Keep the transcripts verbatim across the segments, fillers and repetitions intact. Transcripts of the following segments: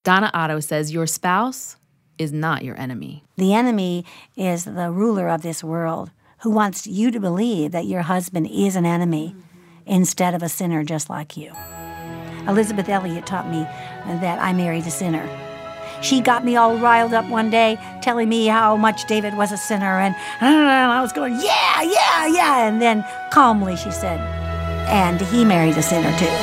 Donna Otto says your spouse is not your enemy. The enemy is the ruler of this world who wants you to believe that your husband is an enemy mm-hmm. instead of a sinner just like you. Elizabeth Elliot taught me that I married a sinner. She got me all riled up one day, telling me how much David was a sinner, and, and I was going, yeah, yeah, yeah, and then calmly she said, and he married a sinner too.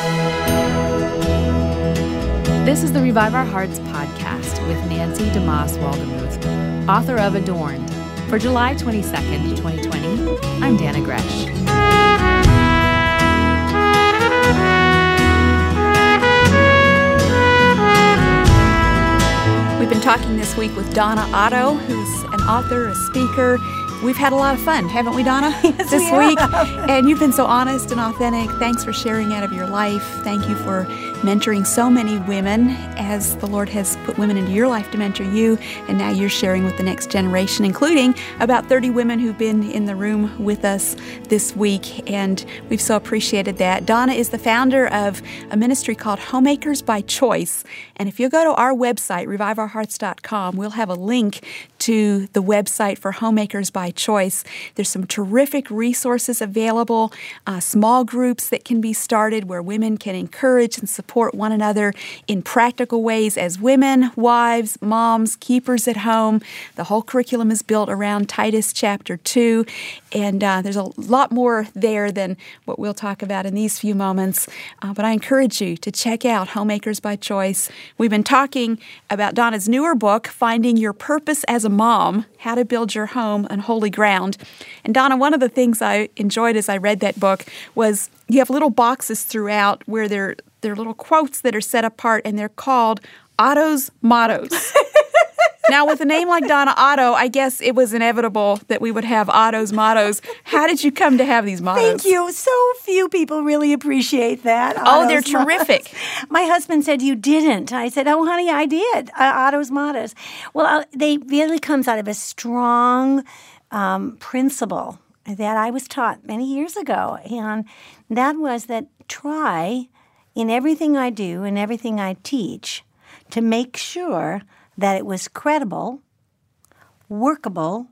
This is the Revive Our Hearts podcast with Nancy DeMoss Waldemuth, author of Adorned. For July twenty-second, twenty twenty, I'm Dana Gresh. We've been talking this week with Donna Otto, who's an author, a speaker. We've had a lot of fun, haven't we, Donna? Yes, this we week. have. And you've been so honest and authentic. Thanks for sharing out of your life. Thank you for mentoring so many women as the Lord has put women into your life to mentor you. And now you're sharing with the next generation, including about thirty women who've been in the room with us this week. And we've so appreciated that. Donna is the founder of a ministry called Homemakers by Choice. And if you'll go to our website, revive our hearts dot com, we'll have a link to the website for Homemakers by Choice. There's some terrific resources available, uh, small groups that can be started where women can encourage and support one another in practical ways as women, wives, moms, keepers at home. The whole curriculum is built around Titus chapter two, and uh, there's a lot more there than what we'll talk about in these few moments. Uh, but I encourage you to check out Homemakers by Choice. We've been talking about Donna's newer book, Finding Your Purpose as a Mom, How to Build Your Home on Holy Ground. And Donna, one of the things I enjoyed as I read that book was you have little boxes throughout where there, there are little quotes that are set apart, and they're called Otto's mottos. Now, with a name like Donna Otto, I guess it was inevitable that we would have Otto's mottos. How did you come to have these mottos? Thank you. So few people really appreciate that. Oh, Otto's they're terrific. Mottos. My husband said, you didn't. I said, oh, honey, I did. Uh, Otto's mottos. Well, uh, they really comes out of a strong um, principle that I was taught many years ago. And that was that try in everything I do and everything I teach to make sure that it was credible, workable,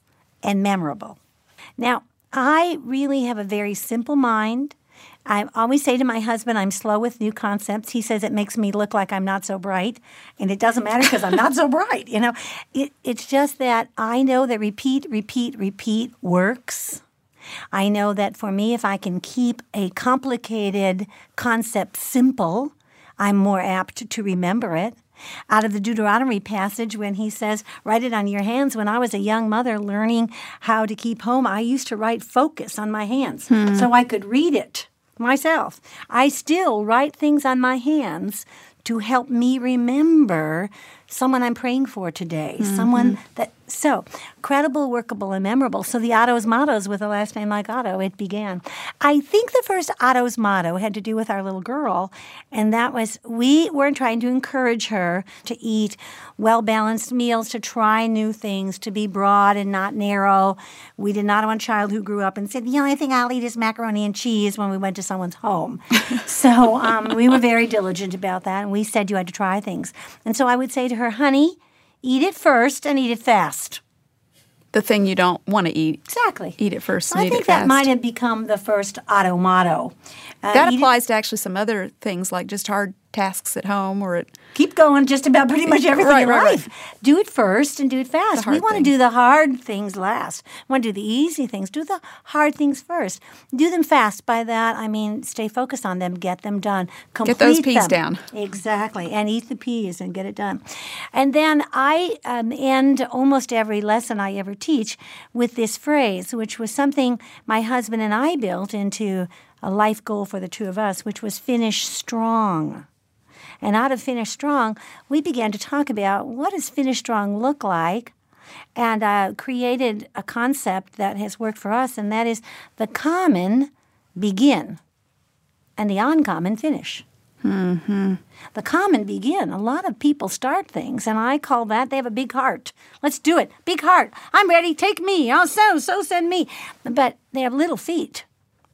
and memorable. Now, I really have a very simple mind. I always say to my husband, I'm slow with new concepts. He says it makes me look like I'm not so bright, and it doesn't matter because I'm not so bright. You know, it, it's just that I know that repeat, repeat, repeat works. I know that for me, if I can keep a complicated concept simple, I'm more apt to remember it. Out of the Deuteronomy passage when he says, write it on your hands. When I was a young mother learning how to keep home, I used to write focus on my hands hmm. so I could read it myself. I still write things on my hands to help me remember someone I'm praying for today, mm-hmm. someone that, so, credible, workable, and memorable. So the Otto's mottos with a last name like Otto, it began. I think the first Otto's motto had to do with our little girl, and that was we were trying to encourage her to eat well-balanced meals, to try new things, to be broad and not narrow. We did not want a child who grew up and said, the only thing I'll eat is macaroni and cheese when we went to someone's home. so um, we were very diligent about that, and we said you had to try things. And so I would say to her, honey, eat it first and eat it fast. The thing you don't want to eat. Exactly. Eat it first and I eat it think fast. that might have become the first Otto motto. Uh, that applies to actually some other things like just hard tasks at home or at... Keep going just about pretty much everything right, in right, life. Right. Do it first and do it fast. We want to do the hard things last. We want to do the easy things. Do the hard things first. Do them fast. By that, I mean stay focused on them, get them done. Complete get those peas them. down. Exactly. And eat the peas and get it done. And then I um, end almost every lesson I ever teach with this phrase, which was something my husband and I built into a life goal for the two of us, which was finish strong. And out of Finish Strong, we began to talk about what does Finish Strong look like, and uh, created a concept that has worked for us, and that is the common begin and the uncommon finish. Mm-hmm. The common begin. A lot of people start things, and I call that they have a big heart. Let's do it. Big heart. I'm ready. Take me. I'll so, so send me. But they have little feet.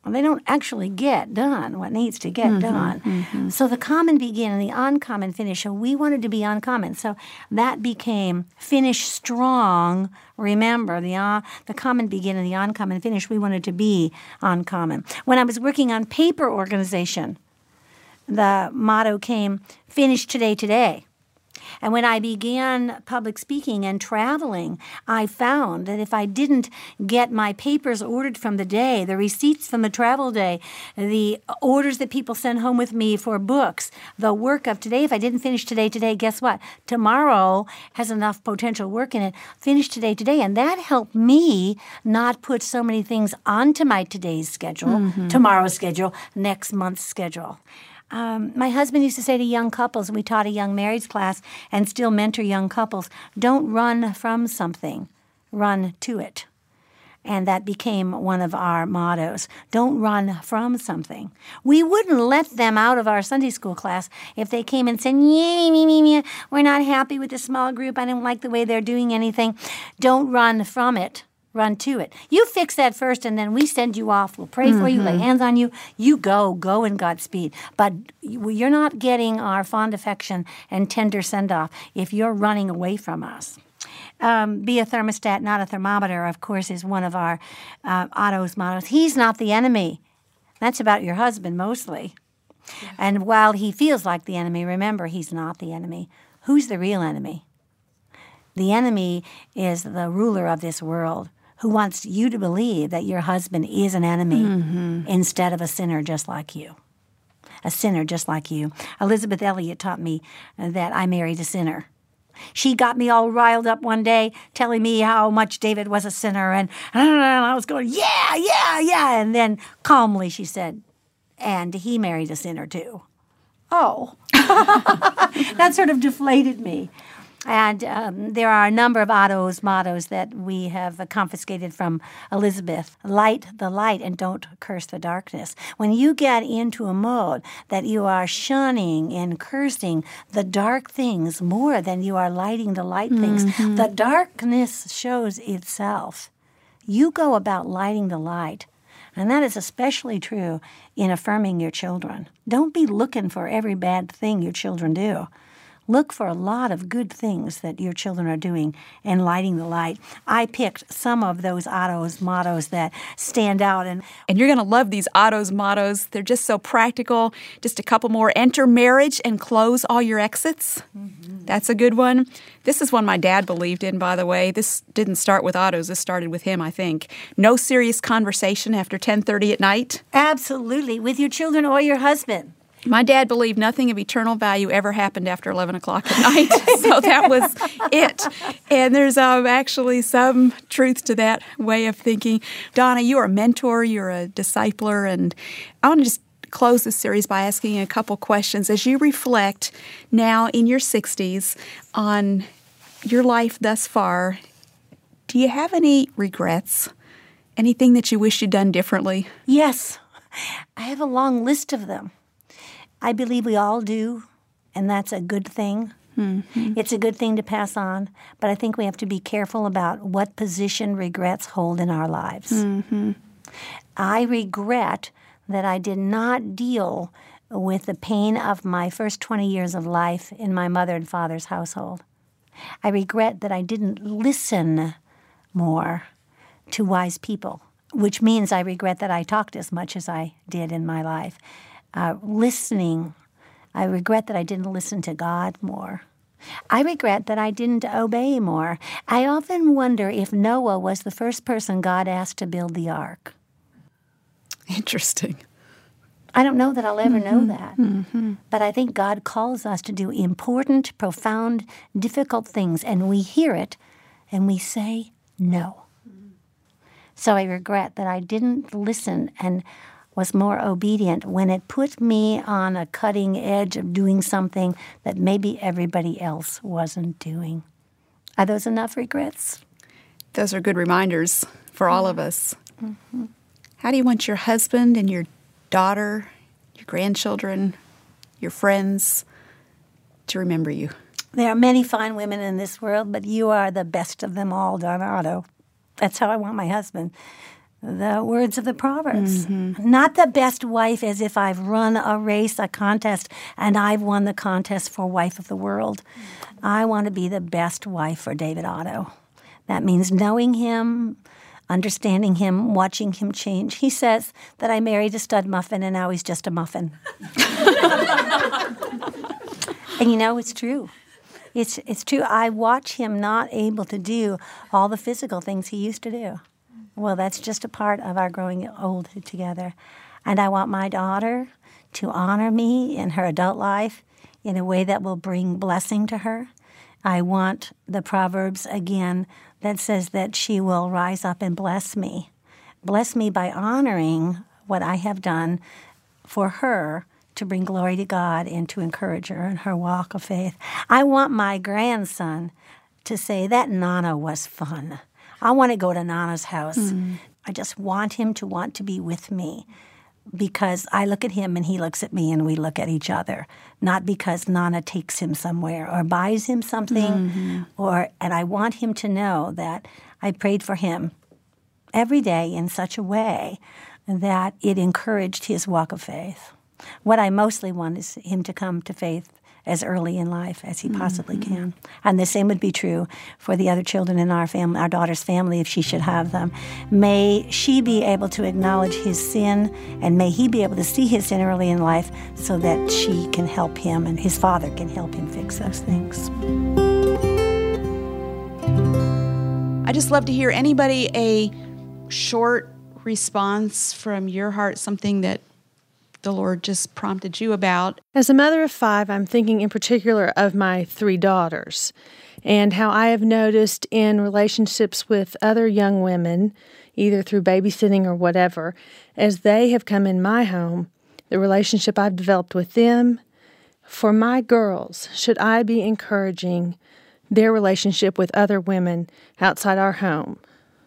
They don't actually get done what needs to get mm-hmm, done. Mm-hmm. So the common begin and the uncommon finish. So we wanted to be uncommon. So that became finish strong. Remember, the uh, the common begin and the uncommon finish. We wanted to be uncommon. When I was working on paper organization, the motto came, finish today, today. And when I began public speaking and traveling, I found that if I didn't get my papers ordered from the day, the receipts from the travel day, the orders that people send home with me for books, the work of today, if I didn't finish today, today, guess what? Tomorrow has enough potential work in it. Finish today, today. And that helped me not put so many things onto my today's schedule, mm-hmm. tomorrow's schedule, next month's schedule. Um, my husband used to say to young couples, we taught a young marrieds class and still mentor young couples, don't run from something, run to it. And that became one of our mottos. Don't run from something. We wouldn't let them out of our Sunday school class if they came and said, yeah, me, me, me, we're not happy with the small group. I don't like the way they're doing anything. Don't run from it. Run to it. You fix that first, and then we send you off. We'll pray mm-hmm. for you, lay hands on you. You go, go in Godspeed. But you're not getting our fond affection and tender send-off if you're running away from us. Um, be a thermostat, not a thermometer, of course, is one of our uh, Otto's mottos. He's not the enemy. That's about your husband mostly. Yeah. And while he feels like the enemy, remember, he's not the enemy. Who's the real enemy? The enemy is the ruler of this world, who wants you to believe that your husband is an enemy mm-hmm. instead of a sinner just like you. A sinner just like you. Elizabeth Elliot taught me that I married a sinner. She got me all riled up one day telling me how much David was a sinner, and, and I was going, yeah, yeah, yeah. And then calmly she said, and he married a sinner too. Oh. That sort of deflated me. And um, there are a number of Otto's mottos that we have confiscated from Elizabeth. Light the light and don't curse the darkness. When you get into a mode that you are shunning and cursing the dark things more than you are lighting the light things, mm-hmm. the darkness shows itself. You go about lighting the light. And that is especially true in affirming your children. Don't be looking for every bad thing your children do. Look for a lot of good things that your children are doing and lighting the light. I picked some of those Otto's mottos that stand out. And, and you're going to love these Otto's mottos. They're just so practical. Just a couple more. Enter marriage and close all your exits. Mm-hmm. That's a good one. This is one my dad believed in, by the way. This didn't start with Otto's. This started with him, I think. No serious conversation after ten thirty at night. Absolutely. With your children or your husband. My dad believed nothing of eternal value ever happened after eleven o'clock at night, so that was it. And there's um, actually some truth to that way of thinking. Donna, you are a mentor, you're a discipler, and I want to just close this series by asking you a couple questions. As you reflect now in your sixties on your life thus far, do you have any regrets? Anything that you wish you'd done differently? Yes. I have a long list of them. I believe we all do, and that's a good thing. Mm-hmm. It's a good thing to pass on, but I think we have to be careful about what position regrets hold in our lives. Mm-hmm. I regret that I did not deal with the pain of my first twenty years of life in my mother and father's household. I regret that I didn't listen more to wise people, which means I regret that I talked as much as I did in my life. Uh, listening, I regret that I didn't listen to God more. I regret that I didn't obey more. I often wonder if Noah was the first person God asked to build the ark. Interesting. I don't know that I'll ever mm-hmm. know that. Mm-hmm. But I think God calls us to do important, profound, difficult things, and we hear it, and we say no. So I regret that I didn't listen and was more obedient when it put me on a cutting edge of doing something that maybe everybody else wasn't doing. Are those enough regrets? Those are good reminders for all of us. Mm-hmm. How do you want your husband and your daughter, your grandchildren, your friends to remember you? There are many fine women in this world, but you are the best of them all, Donna Otto. That's how I want my husband the words of the Proverbs. Mm-hmm. Not the best wife as if I've run a race, a contest, and I've won the contest for wife of the world. I want to be the best wife for David Otto. That means knowing him, understanding him, watching him change. He says that I married a stud muffin and now he's just a muffin. And you know, it's true. It's it's true. I watch him not able to do all the physical things he used to do. Well, that's just a part of our growing old together. And I want my daughter to honor me in her adult life in a way that will bring blessing to her. I want the Proverbs, again, that says that she will rise up and bless me. Bless me by honoring what I have done for her to bring glory to God and to encourage her in her walk of faith. I want my grandson to say that Nana was fun. I want to go to Nana's house. Mm. I just want him to want to be with me because I look at him and he looks at me and we look at each other, not because Nana takes him somewhere or buys him something. Mm-hmm. or and I want him to know that I prayed for him every day in such a way that it encouraged his walk of faith. What I mostly want is him to come to faith as early in life as he possibly mm-hmm. can. And the same would be true for the other children in our family, our daughter's family, if she should have them. May she be able to acknowledge his sin, and may he be able to see his sin early in life so that she can help him and his father can help him fix those things. I just love to hear anybody a short response from your heart, something that the Lord just prompted you about. As a mother of five, I'm thinking in particular of my three daughters and how I have noticed in relationships with other young women, either through babysitting or whatever, as they have come in my home, the relationship I've developed with them. For my girls, should I be encouraging their relationship with other women outside our home?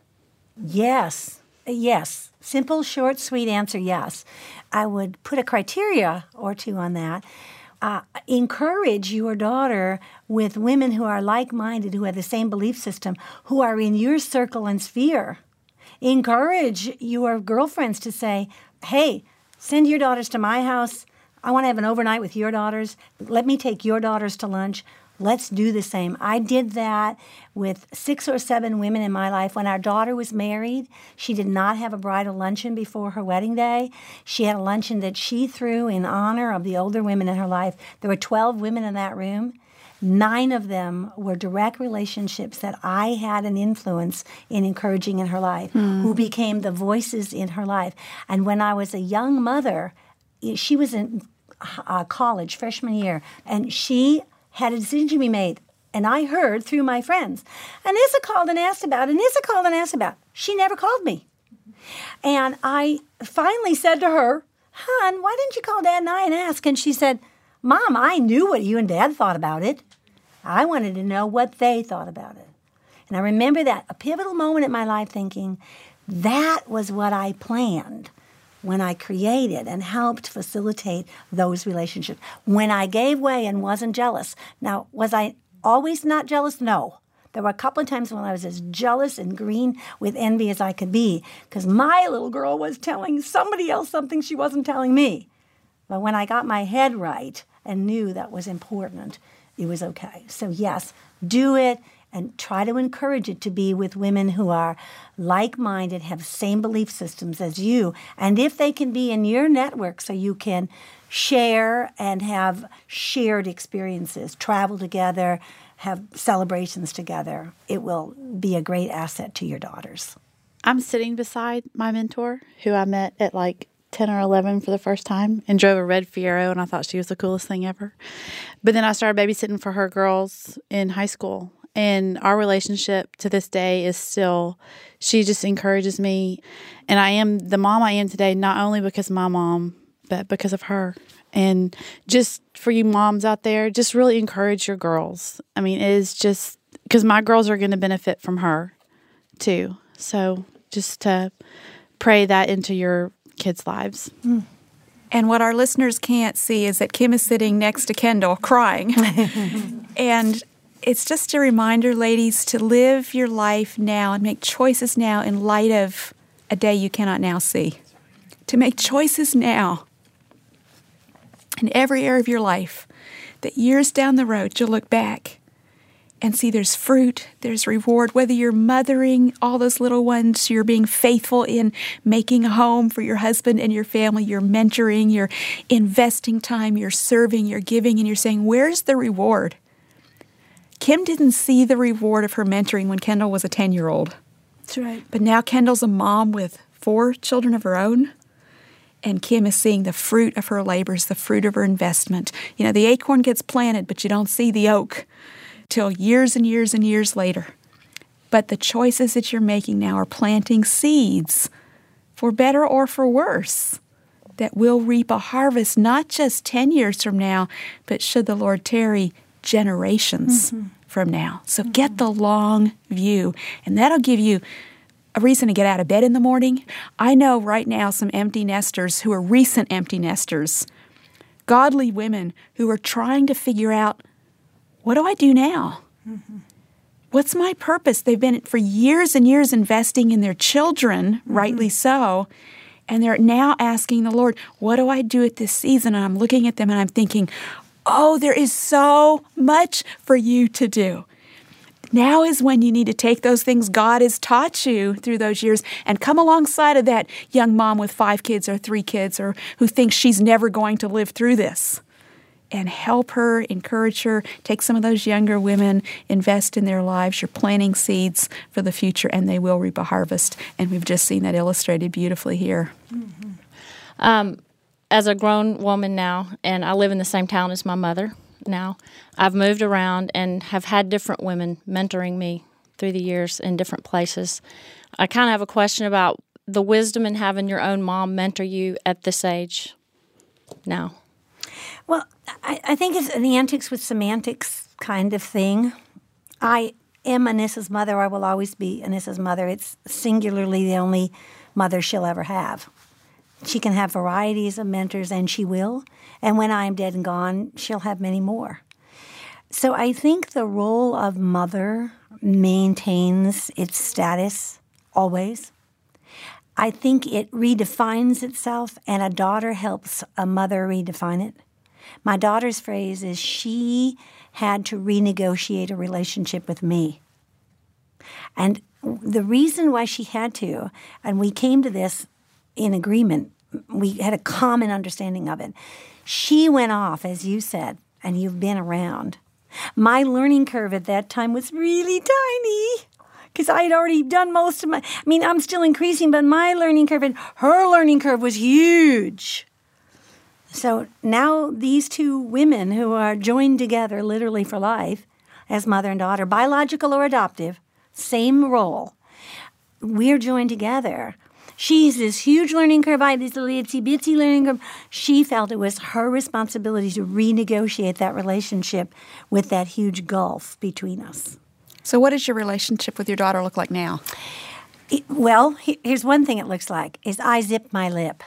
Yes, yes. Simple, short, sweet answer, yes. I would put a criteria or two on that. Uh, encourage your daughter with women who are like-minded, who have the same belief system, who are in your circle and sphere. Encourage your girlfriends to say, hey, send your daughters to my house. I want to have an overnight with your daughters. Let me take your daughters to lunch. Let's do the same. I did that with six or seven women in my life. When our daughter was married, she did not have a bridal luncheon before her wedding day. She had a luncheon that she threw in honor of the older women in her life. There were twelve women in that room. Nine of them were direct relationships that I had an influence in encouraging in her life, mm. who became the voices in her life. And when I was a young mother, she was in uh, college, freshman year, and she had a decision to be made. And I heard through my friends. Anissa called and asked about it. Anissa called and asked about it. She never called me. And I finally said to her, hon, why didn't you call Dad and I and ask? And she said, Mom, I knew what you and Dad thought about it. I wanted to know what they thought about it. And I remember that, a pivotal moment in my life thinking, that was what I planned when I created and helped facilitate those relationships. When I gave way and wasn't jealous. Now, was I always not jealous? No. There were a couple of times when I was as jealous and green with envy as I could be because my little girl was telling somebody else something she wasn't telling me. But when I got my head right and knew that was important, it was okay. So yes, do it. And try to encourage it to be with women who are like-minded, have the same belief systems as you. And if they can be in your network so you can share and have shared experiences, travel together, have celebrations together, it will be a great asset to your daughters. I'm sitting beside my mentor, who I met at like ten or eleven for the first time and drove a red Fiero, and I thought she was the coolest thing ever. But then I started babysitting for her girls in high school. And our relationship to this day is still, she just encourages me. And I am the mom I am today, not only because of my mom, but because of her. And just for you moms out there, just really encourage your girls. I mean, it is just, because my girls are going to benefit from her too. So just to pray that into your kids' lives. Mm. And what our listeners can't see is that Kim is sitting next to Kendall crying. And it's just a reminder, ladies, to live your life now and make choices now in light of a day you cannot now see. To make choices now in every area of your life that years down the road you'll look back and see there's fruit, there's reward, whether you're mothering all those little ones, you're being faithful in making a home for your husband and your family, you're mentoring, you're investing time, you're serving, you're giving, and you're saying, where's the reward? Kim didn't see the reward of her mentoring when Kendall was a ten-year-old. That's right. But now Kendall's a mom with four children of her own, and Kim is seeing the fruit of her labors, the fruit of her investment. You know, the acorn gets planted, but you don't see the oak till years and years and years later. But the choices that you're making now are planting seeds for better or for worse that will reap a harvest not just ten years from now, but should the Lord tarry, generations mm-hmm. from now. So mm-hmm. get the long view, and that'll give you a reason to get out of bed in the morning. I know right now some empty nesters who are recent empty nesters, godly women who are trying to figure out, what do I do now? Mm-hmm. What's my purpose? They've been for years and years investing in their children, mm-hmm. rightly so, and they're now asking the Lord, what do I do at this season? And I'm looking at them and I'm thinking, oh, there is so much for you to do. Now is when you need to take those things God has taught you through those years and come alongside of that young mom with five kids or three kids or who thinks she's never going to live through this. And help her, encourage her, take some of those younger women, invest in their lives. You're planting seeds for the future, and they will reap a harvest. And we've just seen that illustrated beautifully here. Mm-hmm. Um, as a grown woman now, and I live in the same town as my mother now, I've moved around and have had different women mentoring me through the years in different places. I kind of have a question about the wisdom in having your own mom mentor you at this age now. Well, I, I think it's an antics with semantics kind of thing. I am Anissa's mother. I will always be Anissa's mother. It's singularly the only mother she'll ever have. She can have varieties of mentors, and she will. And when I am dead and gone, she'll have many more. So I think the role of mother maintains its status always. I think it redefines itself, and a daughter helps a mother redefine it. My daughter's phrase is she had to renegotiate a relationship with me. And the reason why she had to, and we came to this in agreement, we had a common understanding of it. She went off, as you said, and you've been around. My learning curve at that time was really tiny because I had already done most of my, I mean, I'm still increasing, but my learning curve and her learning curve was huge. So now these two women who are joined together literally for life as mother and daughter, biological or adoptive, same role, we're joined together. She's this huge learning curve, I this little itsy-bitsy learning curve. She felt it was her responsibility to renegotiate that relationship with that huge gulf between us. So what does your relationship with your daughter look like now? It, well, here's one thing it looks like, is I zip my lip.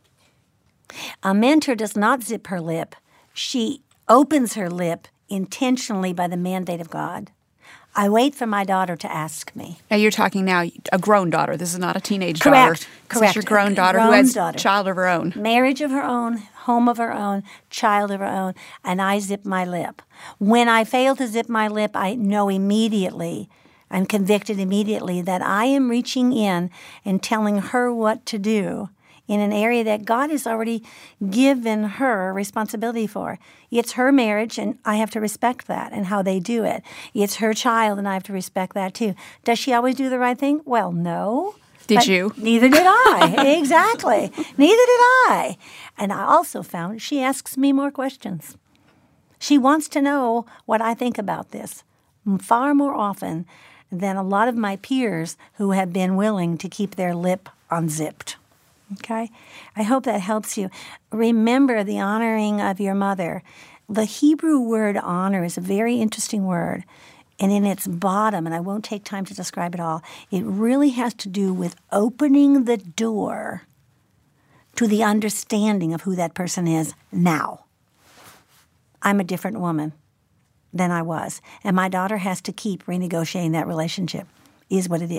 A mentor does not zip her lip. She opens her lip intentionally by the mandate of God. I wait for my daughter to ask me. Now you're talking now a grown daughter. This is not a teenage Correct. daughter. Correct. This is your grown daughter grown who has daughter. a child of her own. Marriage of her own, home of her own, child of her own, and I zip my lip. When I fail to zip my lip, I know immediately, I'm convicted immediately that I am reaching in and telling her what to do in an area that God has already given her responsibility for. It's her marriage, and I have to respect that and how they do it. It's her child, and I have to respect that too. Does she always do the right thing? Well, no. Did you? Neither did I. Exactly. Neither did I. And I also found she asks me more questions. She wants to know what I think about this far more often than a lot of my peers who have been willing to keep their lip unzipped. Okay? I hope that helps you. Remember the honoring of your mother. The Hebrew word honor is a very interesting word. And in its bottom, and I won't take time to describe it all, it really has to do with opening the door to the understanding of who that person is now. I'm a different woman than I was. And my daughter has to keep renegotiating that relationship, is what it is.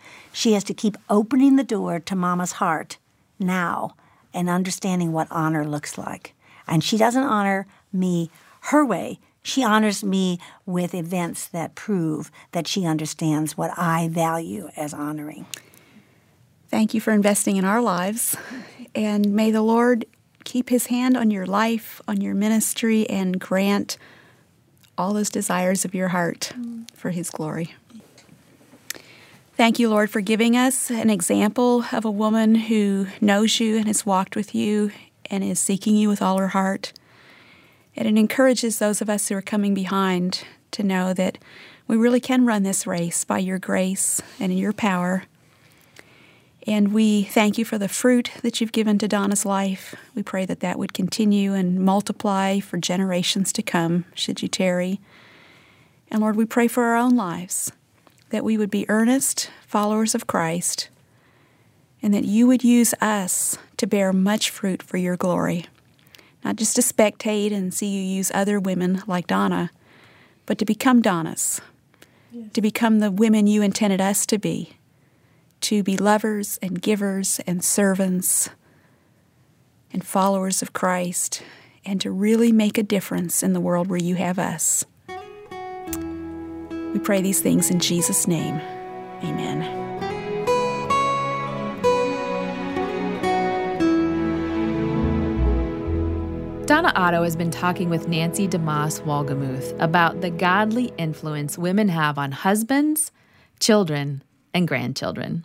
She has to keep opening the door to Mama's heart now and understanding what honor looks like. And she doesn't honor me her way. She honors me with events that prove that she understands what I value as honoring. Thank you for investing in our lives. And may the Lord keep his hand on your life, on your ministry, and grant all those desires of your heart for his glory. Thank you, Lord, for giving us an example of a woman who knows you and has walked with you and is seeking you with all her heart. And it encourages those of us who are coming behind to know that we really can run this race by your grace and in your power. And we thank you for the fruit that you've given to Donna's life. We pray that that would continue and multiply for generations to come, should you tarry. And Lord, we pray for our own lives, that we would be earnest followers of Christ, and that you would use us to bear much fruit for your glory. Not just to spectate and see you use other women like Donna, but to become Donnas, yes. To become the women you intended us to be, to be lovers and givers and servants and followers of Christ, and to really make a difference in the world where you have us. We pray these things in Jesus' name. Amen. Donna Otto has been talking with Nancy DeMoss Wolgemuth about the godly influence women have on husbands, children, and grandchildren.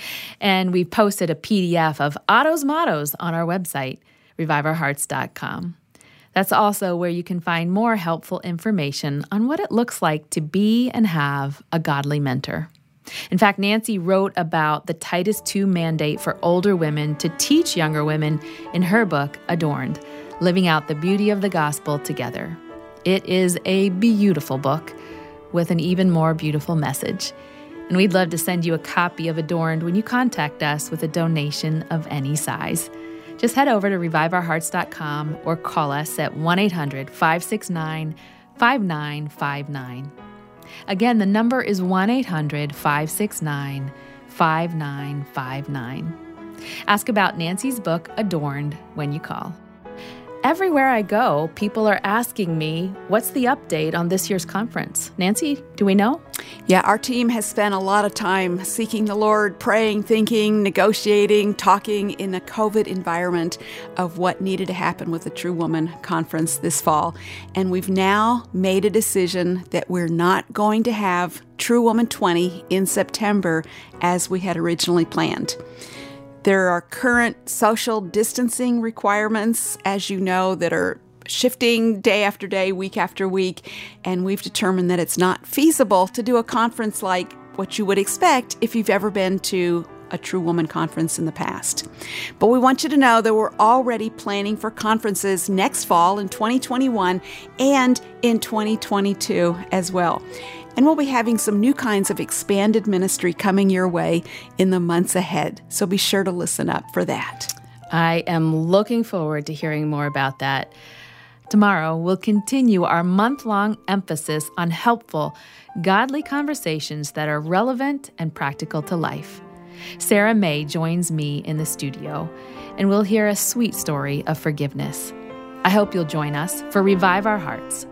And we've posted a P D F of Otto's mottos on our website, revive our hearts dot com. That's also where you can find more helpful information on what it looks like to be and have a godly mentor. In fact, Nancy wrote about the Titus two mandate for older women to teach younger women in her book, Adorned, Living Out the Beauty of the Gospel Together. It is a beautiful book with an even more beautiful message. And we'd love to send you a copy of Adorned when you contact us with a donation of any size. Just head over to revive our hearts dot com or call us at one eight hundred, five six nine, five nine five nine. Again, the number is one eight hundred, five six nine, five nine five nine. Ask about Nancy's book, Adorned, when you call. Everywhere I go, people are asking me, what's the update on this year's conference? Nancy, do we know? Yeah, our team has spent a lot of time seeking the Lord, praying, thinking, negotiating, talking in a COVID environment of what needed to happen with the True Woman Conference this fall. And we've now made a decision that we're not going to have True Woman twenty in September as we had originally planned. There are current social distancing requirements, as you know, that are shifting day after day, week after week, and we've determined that it's not feasible to do a conference like what you would expect if you've ever been to a True Woman conference in the past. But we want you to know that we're already planning for conferences next fall in twenty twenty-one and in twenty twenty-two as well. And we'll be having some new kinds of expanded ministry coming your way in the months ahead. So be sure to listen up for that. I am looking forward to hearing more about that. Tomorrow, we'll continue our month-long emphasis on helpful, godly conversations that are relevant and practical to life. Sarah May joins me in the studio, and we'll hear a sweet story of forgiveness. I hope you'll join us for Revive Our Hearts.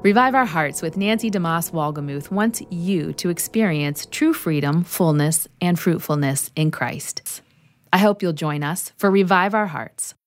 Revive Our Hearts with Nancy DeMoss Wolgemuth wants you to experience true freedom, fullness, and fruitfulness in Christ. I hope you'll join us for Revive Our Hearts.